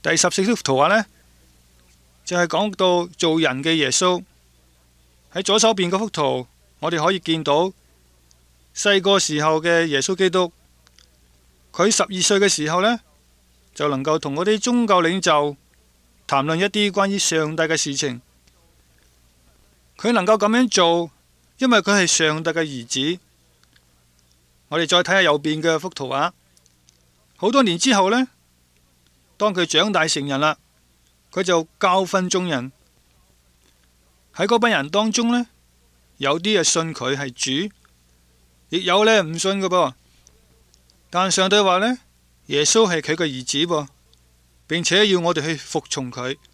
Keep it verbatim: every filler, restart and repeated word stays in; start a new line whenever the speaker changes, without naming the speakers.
第十四幅圖畫呢，就係講到做人嘅耶穌。喺左手邊嗰幅圖，我哋可以見到細個時候嘅耶穌基督。佢十二歲嘅時候呢，就能夠同嗰啲宗教領袖談論一啲關於上帝嘅事情。佢能夠咁樣做，因為佢係上帝嘅兒子。我哋再睇下右邊嘅幅圖畫。好多年之後呢，當佢長大成人啦，佢就教訓眾人。喺嗰班人當中呢，有啲係信佢係主，亦有呢唔信嘅噃。但上帝話呢，耶穌係佢嘅兒子噃，並且要我哋去服從佢。